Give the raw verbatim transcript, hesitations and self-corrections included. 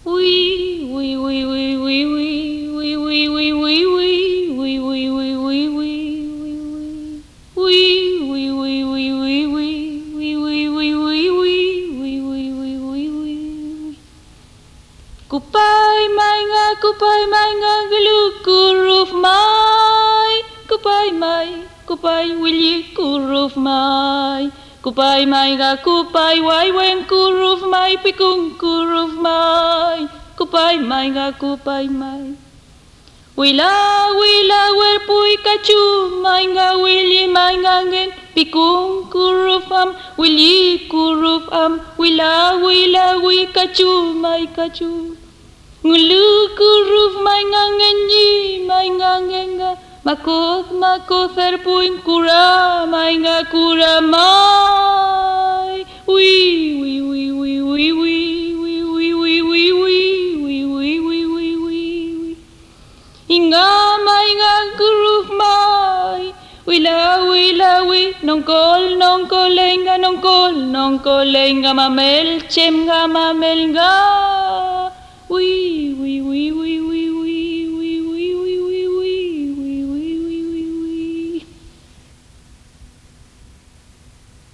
Wee wee wee wee wee wee wee wee wee wee wee wee wee wee wee wee. Kupay may nga, kupay may nga, gulukuruf may. Kupay may, kupay willy kuruf may. Kupay may nga, kupay way wen kuruf may, pikung kuruf may. Kupay may nga, kupay may. Wila, wila, werpuy kachu, may nga willy may nga ngen, pikung kuruf am, willy kuruf am, wila, wila, wi kachu, may kachu. Ngulu kuruf may nga ngenyi, may nga ngenga, makot makot erpuin kura, may nga kura may. Wee wee wee wee wee wee wee wee wee wee wee wee wee wee wee. Inga may nga kuruf may, wila wila wi, nongkol nongkol lenga nongkol nongkol lenga mamel chem nga mamel nga. Wee wee wee wee.